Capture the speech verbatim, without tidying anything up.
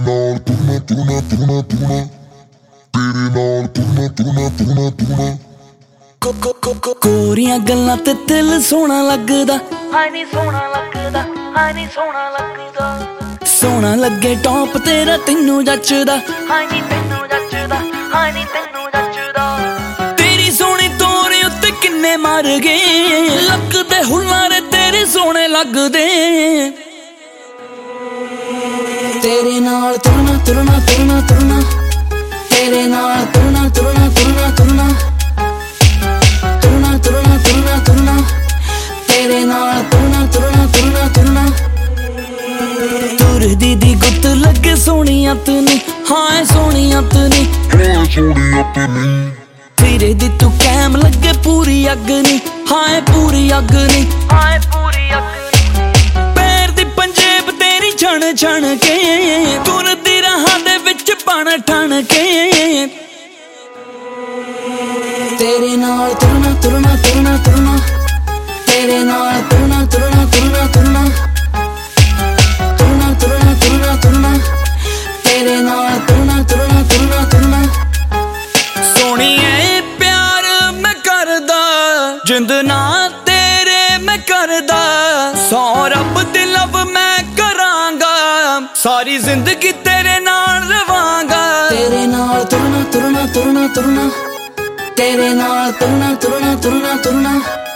ਨਾਲ ਤੁਰਨਾ ਤੁਰਨਾ ਤੁਰਨਾ ਤੁਰਨਾ ਤੇਰੇ ਨਾਲ ਤੁਰਨਾ ਤੁਰਨਾ ਤੁਰਨਾ ਤੁਰਨਾ ਕੋਰੀਆਂ ਗੱਲਾਂ ਤੇ ਦਿਲ ਸੋਹਣਾ ਲੱਗਦਾ, ਹਾਏ ਨੀ ਸੋਹਣਾ ਲੱਗਦਾ, ਹਾਏ ਨੀ ਸੋਹਣਾ ਲੱਗਦਾ। ਸੋਹਣਾ ਲੱਗੇ ਟੌਪ ਤੇਰਾ ਤੈਨੂੰ ਜੱਚਦਾ, ਹਾਏ ਨੀ ਤੈਨੂੰ ਜੱਚਦਾ, ਹਾਏ ਨੀ ਤੈਨੂੰ ਜੱਚਦਾ। ਤੇਰੀ ਸੋਹਣੀ ਤੋਰ ਉੱਤੇ ਕਿੰਨੇ ਮਰ ਗਏ, ਲੱਗਦੇ ਹੁਲਾਰੇ ਤੇਰੇ ਸੋਹਣੇ ਲੱਗਦੇ। ਤੇਰੇ ਨਾਲ ਤੁਰਨਾ ਤੁਰਨਾ ਤੁਰਨਾ ਤੁਰਨਾ ਤੇਰੇ ਨਾਲ ਤੁਰਨਾ ਤੁਰਨਾ ਤੁਰਨਾ ਤੁਰਨਾ ਤੁਰਨਾ ਤੁਰਨਾ ਤੁਰਨਾ ਤੁਰਨਾ ਤੇਰੇ ਨਾਲ ਤੁਰਨਾ ਤੁਰਨਾ ਤੁਰਨਾ ਤੁਰਨਾ ਤੁਰਦੀ ਦੀ ਗੁੱਤ ਲੱਗੇ ਸੋਹਣੀਆਂ ਤੈਨੂੰ, ਹਾਂ ਸੋਹਣੀਆਂ ਤੈਨੂੰ, ਹਾਂ ਸੋਹਣੀਆਂ ਤੈਨੂੰ। ਤੇਰੇ ਦੀ ਤੂੰ ਕੈਮ ਲੱਗੇ ਪੂਰੀ ਅੱਗ ਨੀ, ਹਾਂ ਪੂਰੀ ਅੱਗ ਨੀ, ਹਾਏ ਪੂਰੀ ਅੱਗ। ਪੈਰ ਦੀ ਪੰਜੇਬ ਤੇਰੀ ਛਣ ਛਣ ਕੇ, ਤੁਰਦੀ ਰਾਹਾਂ ਦੇ ਵਿੱਚ ਬਣ ਠਣ ਕੇ। ਤੇਰੇ ਨਾਲ ਤੁਰਨਾ ਤੁਰਨਾ ਤੁਰਨਾ ਤੁਰਨਾ ਤੇਰੇ ਨਾਲ ਤੁਰਨਾ ਤੁਰਨਾ ਤੁਰਨਾ ਤੁਰਨਾ ਤੁਰਨਾ ਤੁਰਨਾ ਤੁਰਨਾ ਤੁਰਨਾ ਤੇਰੇ ਨਾਲ ਤੁਰਨਾ ਤੁਰਨਾ ਤੁਰਨਾ ਤੁਰਨਾ। ਸੋਹਣੀਏ ਪਿਆਰ ਮੈਂ ਕਰਦਾ, ਜਿੰਦ ਨਾ ਤੇਰੇ ਮੈਂ ਕਰਦਾ, ਸੌ ਰੱਬ ਦੀ ਲਵ ਮੈਂ ਕਰਾਂਗਾ, ਸਾਰੀ ਜ਼ਿੰਦਗੀ ਤੇਰੇ ਨਾਲ ਰਵਾਂਗਾ। ਤੇਰੇ ਨਾਲ ਤੁਰਨਾ ਤੁਰਨਾ ਤੁਰਨਾ ਤੁਰਨਾ ਤੇਰੇ ਨਾਲ ਤੁਰਨਾ ਤੁਰਨਾ ਤੁਰਨਾ ਤੁਰਨਾ